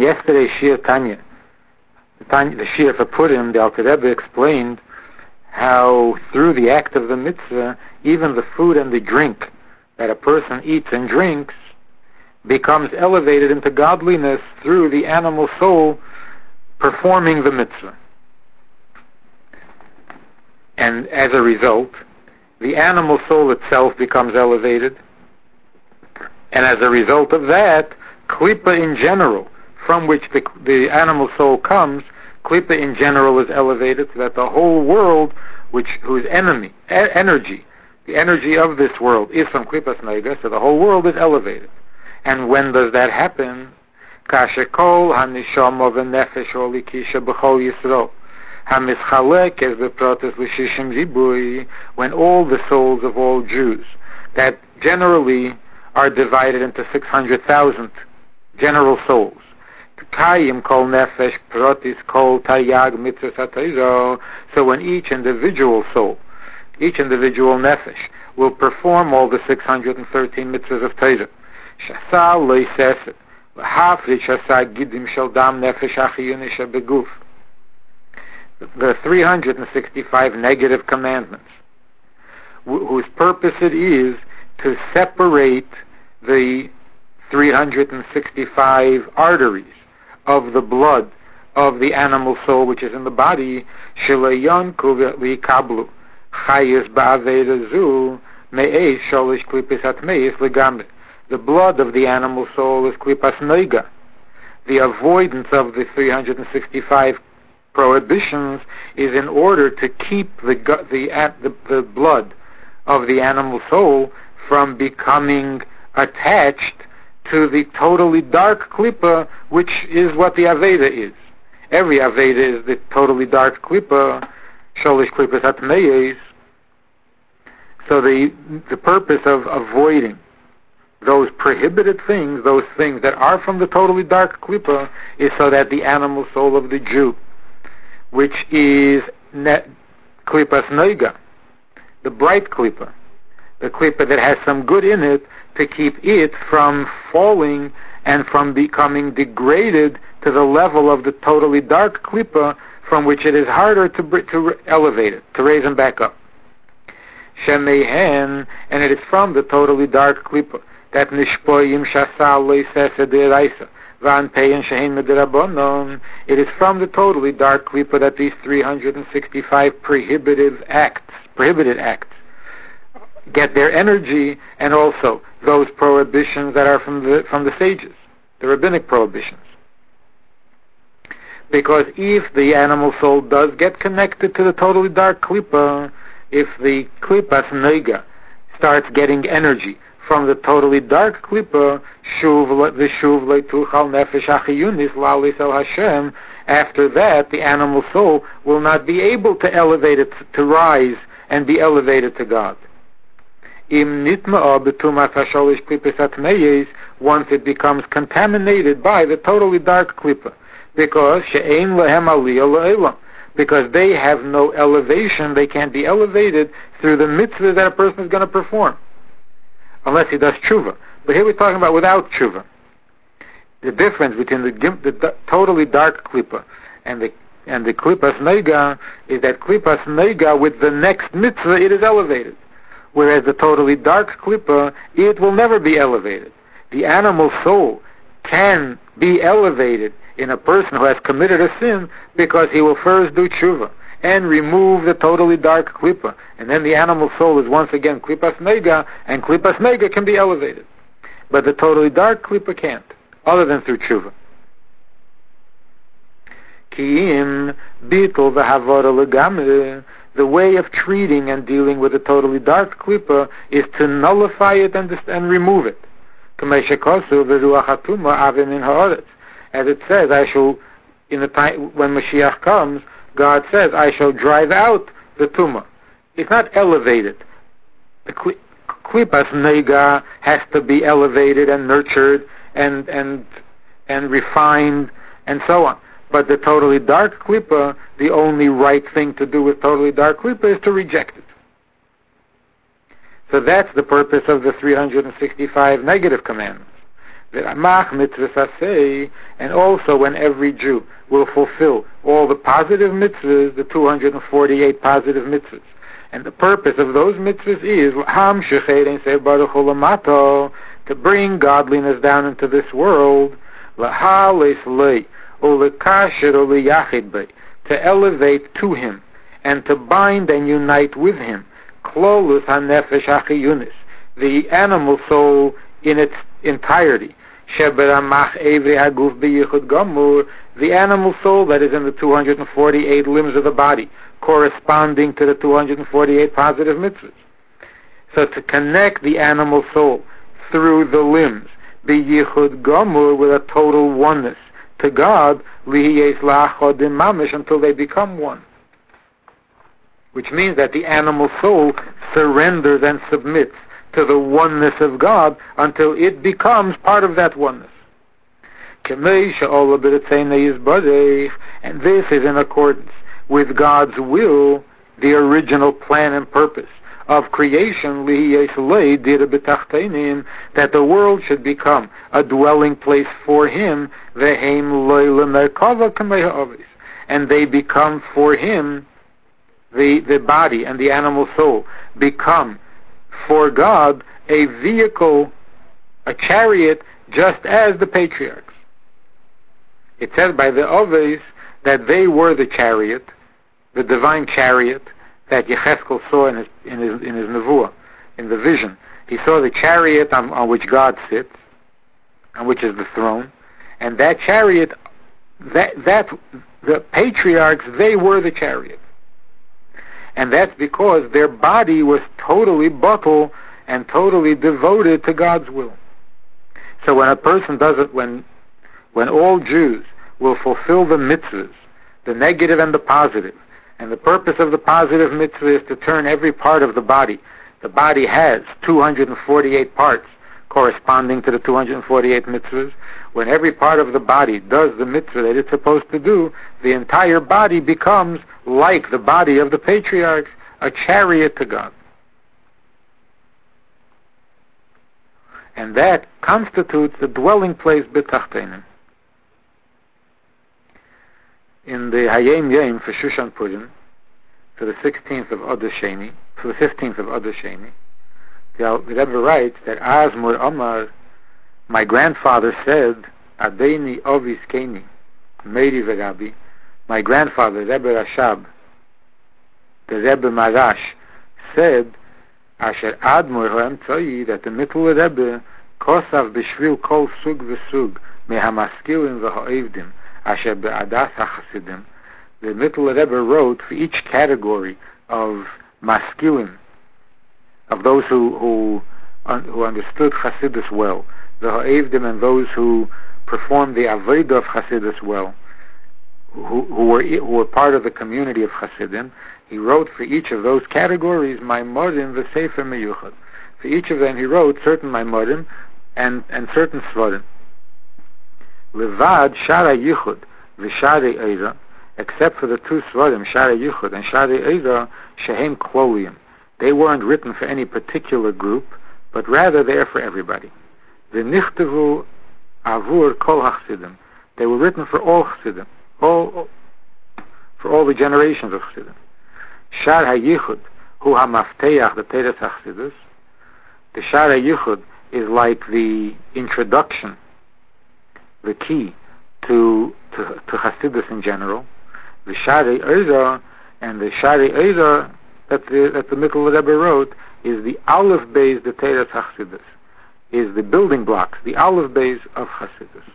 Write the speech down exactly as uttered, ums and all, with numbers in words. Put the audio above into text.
yesterday's Shir Tanya, the, Tanya, the Shir for Purim, the Alter Rebbe explained how through the act of the mitzvah, even the food and the drink that a person eats and drinks becomes elevated into godliness through the animal soul performing the mitzvah. And as a result, the animal soul itself becomes elevated, and as a result of that, Klippa in general, from which the, the animal soul comes, Klippa in general is elevated, so that the whole world, which whose enemy, e- energy, the energy of this world is from Klippas Neiga, so the whole world is elevated. And when does that happen? Kashekol hanishama v'nefesh olikisha b'chol Yisrael. Hamischalek es beprotes l'shishim ribui, when all the souls of all Jews, that generally are divided into six hundred thousand general souls. Kayim kol nefesh protis kol tayag mitzvah satayro. So when each individual soul, each individual nefesh, will perform all the six hundred thirteen mitzvahs of Torah, shasa loiseset v'hafrit shasa gidim shel dam nefesh achiyunisha beguf, the three hundred sixty-five negative commandments, wh- whose purpose it is to separate the three hundred sixty-five arteries of the blood of the animal soul which is in the body, shelayon kuvi kablu chayis ba'aveda zu me'ez sholish klipas atmeis legamre. The blood of the animal soul is klipas neiga. The avoidance of the three hundred sixty-five prohibitions is in order to keep the the the, the blood of the animal soul from becoming attached to the totally dark klippa, which is what the Aveda is. Every Aveda is the totally dark klippa, sholish klippas atmeyes. So the the purpose of avoiding those prohibited things, those things that are from the totally dark klippa, is so that the animal soul of the Jew, which is ne- klippas noiga, the bright klippa, the klippa that has some good in it, to keep it from falling and from becoming degraded to the level of the totally dark klippa, from which it is harder to to elevate it, to raise him back up. Shemehen, and it is from the totally dark klippa that nishpoyim shasal loisese deraisa van peyin shehin medirabonon. It is from the totally dark klippa that these three hundred sixty-five prohibitive acts, prohibited acts, get their energy, and also those prohibitions that are from the from the sages, the rabbinic prohibitions. Because if the animal soul does get connected to the totally dark klippa, if the klippas neiga starts getting energy from the totally dark klippa, shuv v'shuv le'tuchal nefesh achiyunis lalis el Hashem, after that the animal soul will not be able to elevate it, to rise and be elevated to God. Im nitma'a b'tumas hasholish klippas atmeyes, once it becomes contaminated by the totally dark klippa, because she'ein lehem aliyah le'elam, because they have no elevation, they can't be elevated through the mitzvah that a person is going to perform, unless he does tshuva. But here we're talking about without tshuva. The difference between the, the, the totally dark klippa and the and the klippas neiga is that klippas neiga, with the next mitzvah, it is elevated, whereas the totally dark klippa, it will never be elevated. The animal soul can be elevated in a person who has committed a sin, because he will first do tshuva and remove the totally dark klippa, and then the animal soul is once again klippas neiga, and klippas neiga can be elevated. But the totally dark klippa can't, other than through tshuva. Ki'im bitol v'havara legamre, the way of treating and dealing with the totally dark klippa is to nullify it and, and remove it. As it says, I shall, in the time when Mashiach comes, God says, I shall drive out the tumah. It's not elevated. The klippas neiga has to be elevated and nurtured and and and refined and so on. But the totally dark klippa, the only right thing to do with totally dark klippa is to reject it. So that's the purpose of the three hundred sixty-five negative commandments. V'amach mitzvahs aseh, and also when every Jew will fulfill all the positive mitzvahs, the two hundred forty-eight positive mitzvahs. And the purpose of those mitzvahs is to bring godliness down into this world, to elevate to him, and to bind and unite with him, the animal soul in its entirety. The animal soul that is in the two hundred forty-eight limbs of the body, corresponding to the two hundred forty-eight positive mitzvahs. So to connect the animal soul through the limbs, be yichud gamur, with a total oneness to God, lihiyes la'achodim mamish, until they become one. Which means that the animal soul surrenders and submits to the oneness of God until it becomes part of that oneness. And this is in accordance with God's will, the original plan and purpose of creation, that the world should become a dwelling place for him, and they become for him, the, the body and the animal soul become for God a vehicle, a chariot, just as the patriarchs. It says by the Oves that they were the chariot, the divine chariot that Yecheskel saw in his in his in his nevuah, in the vision. He saw the chariot on, on which God sits, on which is the throne, and that chariot, that that the patriarchs, they were the chariot. And that's because their body was totally bottled and totally devoted to God's will. So when a person does it, when when all Jews will fulfill the mitzvahs, the negative and the positive, and the purpose of the positive mitzvah is to turn every part of the body. The body has two hundred forty-eight parts corresponding to the two hundred forty-eight mitzvahs. When every part of the body does the mitzvah that it's supposed to do, the entire body becomes, like the body of the patriarchs, a chariot to God. And that constitutes the dwelling place b'tachtenim. In the Hayom Yom for Shushan Purim, for the sixteenth of Adar Sheni, for the fifteenth of Adar Sheni, the Rebbe writes that Azmur Amar, my grandfather said, Adeini Ovis Keni, Meiri Verabi, my grandfather, Rebbe Rashab, the Rebbe Marash, said, Asher Admur Ho'emtzoi, that the Mittel Rebbe, Kosav B'shvil Kol Sug V'Sug, Mehamaskilim V'Ho'evdim, Asher Be'adas HaChasidim, the Mittel Rebbe wrote for each category of maskilim, of those who who, un, who understood Chasidus well, the Ha'evdim, and those who performed the Avodah of Chasidus well, who, who were who were part of the community of Chasidim. He wrote for each of those categories Maimorim v'Sefer Meyuchad. For each of them he wrote certain Maimorim and, and certain Svarim. Levad Shara Yichud v'Shari Eira, except for the two Svarim, Shara Yichud and Shari Eira, Shehem Klolium. They weren't written for any particular group, but rather they are for everybody. The Nichtavu Avur Kol HaChasidim. They were written for all Chassidim, all, for all the generations of Chassidim. Shar HaYichud, Hu HaMafteach, the Teres HaChassidus. The Shar HaYichud is like the introduction, the key to to, to Chassidus in general. The Shari Eira and the Shari Eira that the that the Mittel Rebbe wrote is the Aleph Beis, the Teres HaChassidus, is the building blocks, the Aleph Beis of Chassidus.